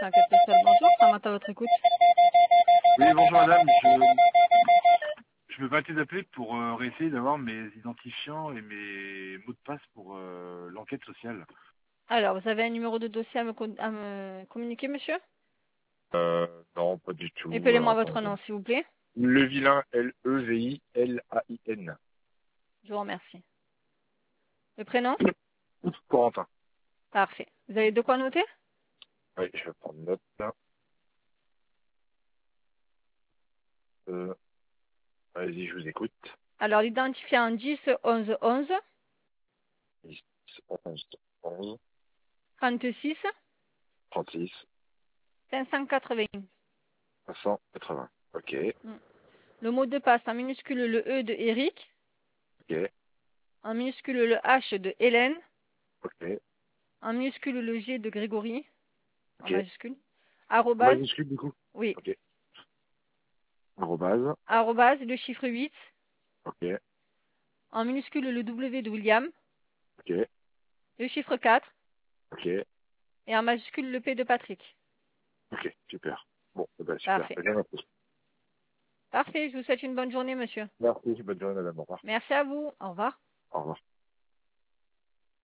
enquête sociale. Bonjour, ça m'attend à votre écoute. Oui, bonjour madame, je me permettais d'appeler pour réessayer d'avoir mes identifiants et mes mots de passe pour l'enquête sociale. Alors, vous avez un numéro de dossier à me communiquer, monsieur? Non, pas du tout. Appelez-moi Alors, votre attends. nom, s'il vous plaît. Levillain, Levilain. Je vous remercie. Le prénom? Corentin. Parfait. Vous avez de quoi noter? Oui, je vais prendre note là. Allez-y, je vous écoute. Alors, l'identifiant 10 11 11 10, 11, 11, 36 36, 580. 580. Ok, Le mot de passe en minuscule le E de Eric, ok, en minuscule le H de Hélène, ok, en minuscule le G de Grégory, en ok. majuscule, En arrobase, majuscule du coup. oui, Ok. Arrobase. arrobase, le chiffre 8, Ok, en minuscule le W de William, ok, le chiffre 4, ok, et en majuscule le P de Patrick. ok, super. Bon, eh ben, super. Parfait. Bien noté. Parfait, je vous souhaite une bonne journée, monsieur. Merci, bonne journée madame, au revoir. Merci à vous. Au revoir. Au revoir.